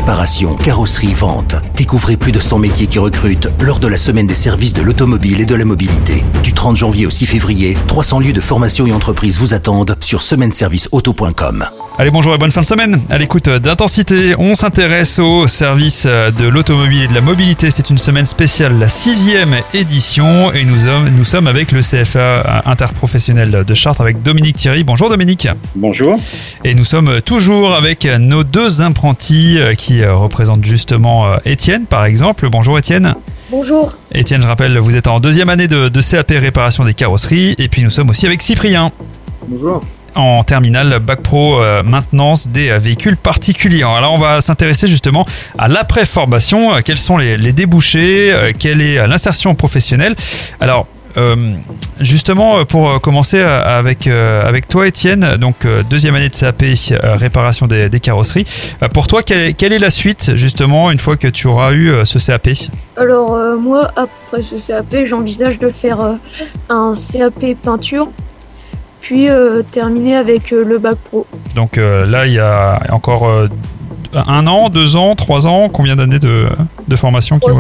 Réparation, carrosserie, vente. Découvrez plus de 100 métiers qui recrutent lors de la semaine des services de l'automobile et de la mobilité. Du 30 janvier au 6 février, 300 lieux de formation et entreprises vous attendent sur semaine-service-auto.com. Allez, bonjour et bonne fin de semaine. À l'écoute d'Intensité, on s'intéresse au service de l'automobile et de la mobilité. C'est une semaine spéciale, la 6e édition, et nous sommes avec le CFA interprofessionnel de Chartres avec Dominique Thierry. Bonjour Dominique. Bonjour. Et nous sommes toujours avec nos deux apprentis qui représentent justement Étienne par exemple. Bonjour Étienne. Bonjour. Étienne, je rappelle, vous êtes en deuxième année de CAP réparation des carrosseries, et puis nous sommes aussi avec Cyprien. Bonjour. En terminale Bac Pro maintenance des véhicules particuliers. Alors on va s'intéresser justement à l'après-formation, quels sont les débouchés, quelle est l'insertion professionnelle. Alors justement pour commencer avec toi Étienne, donc deuxième année de CAP réparation des carrosseries. Pour toi, quelle est la suite justement une fois que tu auras eu ce CAP? Alors moi après ce CAP j'envisage de faire un CAP peinture, puis terminer avec le Bac Pro. Donc là, il y a encore 1 an, 2 ans, 3 ans, combien d'années de formation qui vont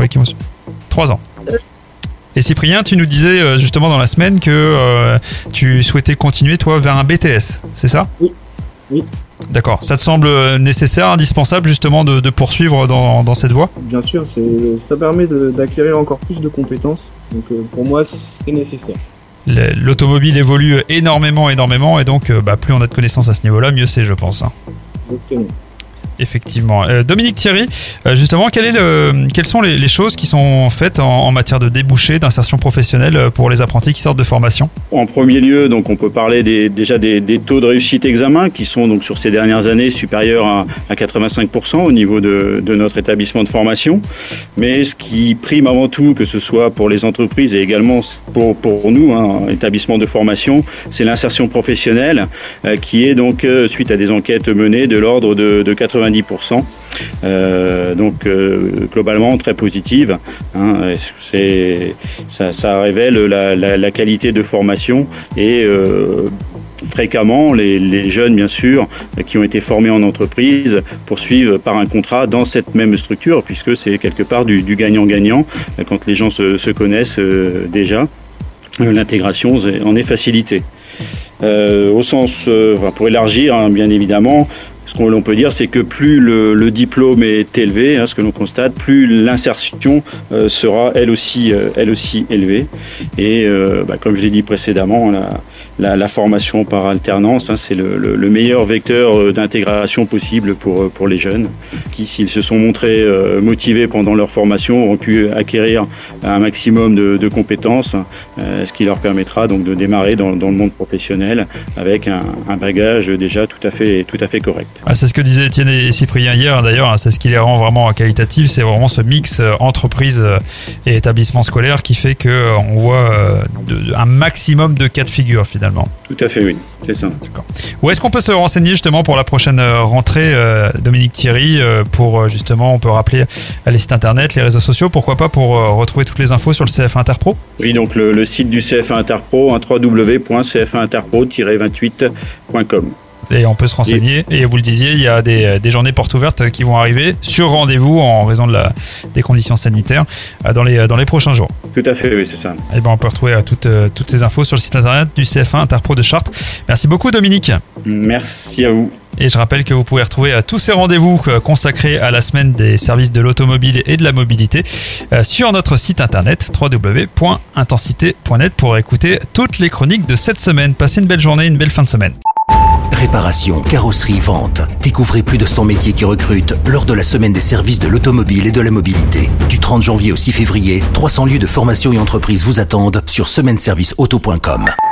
3 ans. Et Cyprien, tu nous disais justement dans la semaine que tu souhaitais continuer, toi, vers un BTS, c'est ça ? Oui. D'accord. Ça te semble nécessaire, indispensable justement de poursuivre dans cette voie ? Bien sûr, ça permet d'acquérir encore plus de compétences. Donc pour moi, c'est nécessaire. L'automobile évolue énormément, et donc plus on a de connaissances à ce niveau-là, mieux c'est, je pense. Exactement. Effectivement. Dominique Thierry, justement, quelles sont les choses qui sont faites en matière de débouchés, d'insertion professionnelle pour les apprentis qui sortent de formation ? En premier lieu, donc, on peut parler déjà des taux de réussite examen qui sont donc sur ces dernières années supérieurs à 85% au niveau de notre établissement de formation. Mais ce qui prime avant tout, que ce soit pour les entreprises et également pour nous, établissement de formation, c'est l'insertion professionnelle qui est donc, suite à des enquêtes menées, de l'ordre de 90%. Globalement très positive. Ça révèle la qualité de formation et fréquemment les jeunes bien sûr qui ont été formés en entreprise poursuivent par un contrat dans cette même structure, puisque c'est quelque part du gagnant-gagnant quand les gens se connaissent déjà. L'intégration en est facilitée. Au sens, pour élargir bien évidemment, ce qu'on peut dire, c'est que plus le diplôme est élevé, ce que l'on constate, plus l'insertion sera elle aussi élevée. Et comme je l'ai dit précédemment, la formation par alternance, c'est le meilleur vecteur d'intégration possible pour les jeunes qui, s'ils se sont montrés motivés pendant leur formation, auront pu acquérir un maximum de compétences, ce qui leur permettra donc de démarrer dans le monde professionnel avec un bagage déjà tout à fait correct. C'est ce que disaient Étienne et Cyprien hier d'ailleurs, c'est ce qui les rend vraiment qualitatifs, c'est vraiment ce mix entreprise et établissement scolaire qui fait qu'on voit un maximum de cas de figure finalement. Tout à fait, oui, c'est ça. D'accord. Où est-ce qu'on peut se renseigner justement pour la prochaine rentrée, Dominique Thierry, pour justement, on peut rappeler les sites internet, les réseaux sociaux, pourquoi pas pour retrouver toutes les infos sur le CFA Interpro ? Oui, donc le site du CFA Interpro, www.cfa-interpro-28.com. Et on peut se renseigner. Et vous le disiez, il y a des journées portes ouvertes qui vont arriver sur rendez-vous en raison des conditions sanitaires dans les prochains jours. Tout à fait, oui, c'est ça. Et on peut retrouver toutes ces infos sur le site internet du CFA Interpro de Chartres. Merci beaucoup Dominique. Merci à vous. Et je rappelle que vous pouvez retrouver tous ces rendez-vous consacrés à la semaine des services de l'automobile et de la mobilité sur notre site internet www.intensité.net pour écouter toutes les chroniques de cette semaine. Passez une belle journée, une belle fin de semaine. Réparation, carrosserie, vente. Découvrez plus de 100 métiers qui recrutent lors de la semaine des services de l'automobile et de la mobilité. Du 30 janvier au 6 février, 300 lieux de formation et entreprises vous attendent sur semaine-service-auto.com.